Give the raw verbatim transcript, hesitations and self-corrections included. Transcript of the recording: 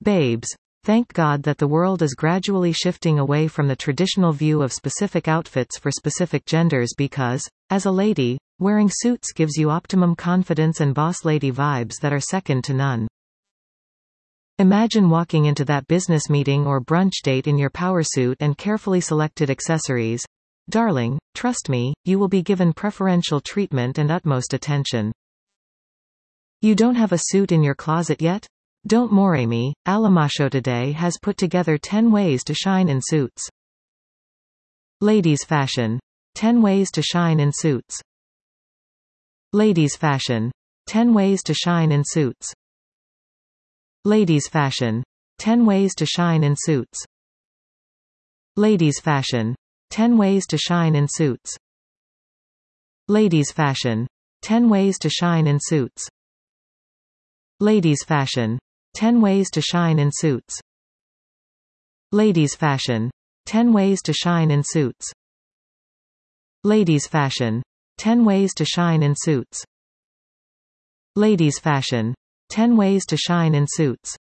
Babes. Thank God that the world is gradually shifting away from the traditional view of specific outfits for specific genders because, as a lady, wearing suits gives you optimum confidence and boss lady vibes that are second to none. Imagine walking into that business meeting or brunch date in your power suit and carefully selected accessories. Darling, trust me, you will be given preferential treatment and utmost attention. You don't have a suit in your closet yet? Don't worry me, Alamacho today has put together ten ways to shine in suits. Ladies fashion. ten ways to shine in suits. Ladies fashion. ten ways to shine in suits. Ladies fashion. ten ways to shine in suits. Ladies fashion. ten ways to shine in suits. Ladies fashion. ten ways to shine in suits. Ladies fashion. ten ways to shine in suits. Ladies fashion. ten ways to shine in suits. Ladies fashion. ten ways to shine in suits. Ladies fashion. ten ways to shine in suits.